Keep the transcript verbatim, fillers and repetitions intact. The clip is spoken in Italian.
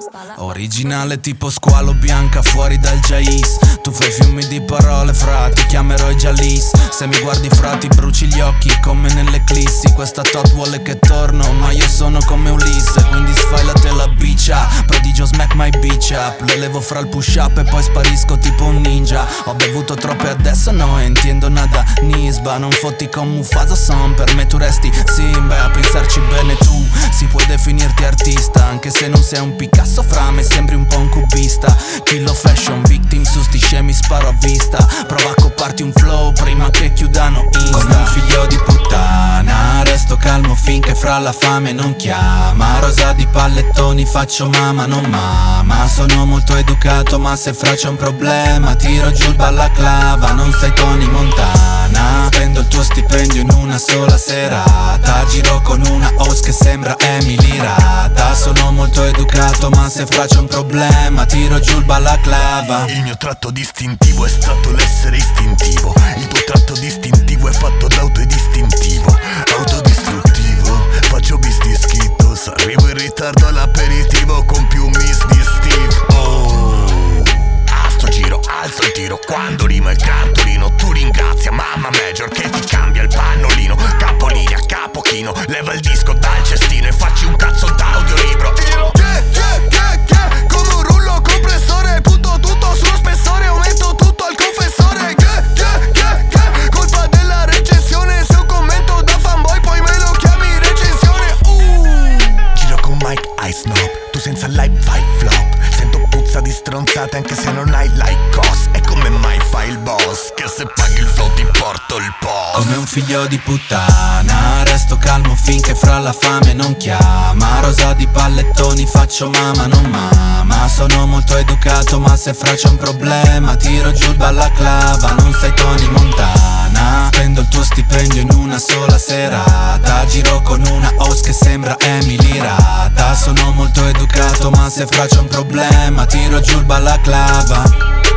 Originale tipo squalo bianca fuori dal Jais. Tu fai fiumi di parole fra, ti chiamerò i Jalis. Se mi guardi fra ti bruci gli occhi come nell'eclissi. Questa tot vuole che torno ma io sono come Ulisse, quindi sfailate la biccia. Prodigio smack my bitch up. Lo levo fra il push up e poi sparisco tipo un ninja. Ho bevuto troppo e adesso no intendo nada nisba. Non fotti con Mufasa son, per me tu resti Simba. A pensarci bene tu si può definirti artista, anche se non sei un Picasso fra me sembri un po' un cubista. Killo fashion victim su sti scemi sparo a vista. Prova a copparti un flow prima che chiudano Insta. Come un figlio di puttana resto calmo finché fra la fame non chiama. Rosa di pallettoni faccio mama non mama. Sono molto educato ma se fra c'è un problema tiro giù il balaclava. Non sei Tony Montana, spendo il tuo stipendio in una sola serata. Giro con una host che sembra Emily Rata. Sono molto educato ma se fra c'è un problema tiro giù il balaclava. Il mio tratto distintivo è stato l'essere istintivo. Il tuo tratto distintivo è fatto d'autodistintivo. Autodistruttivo, faccio bis di Skittles. Arrivo in ritardo all'aperitivo con più miss di Steve. Oh, a sto giro alzo il tiro quando rima il cantolino. Tu ringrazia mamma Major che ti cambia il pannolino. Capolinea, capochino, leva il disco dal cestino e facci un cazzo d'audiolibro. Che, che, che, che, come un rullo compressore. Punto tutto sullo spessore, aumento tutto al confessore. Che, che, che, che, colpa della recensione. Se un commento da fanboy poi me lo chiami recensione. uh. Giro con Mike Ice Snob, tu senza live fai flop. Sento puzza di stronzate anche se non hai like cost. E come mai fai il boss, che se paghi il flow ti porto il post. Come un figlio di puttana resto calmo finché fra la fame non chiama. Rosa di pallettoni faccio mama non mama. Sono molto educato ma se fra c'è un problema tiro giù il balaclava. Non sei Tony Montana, spendo il tuo stipendio in una sola serata. Giro con una host che sembra Emily Rata. Sono molto educato ma se fra c'è un problema tiro giù il balaclava.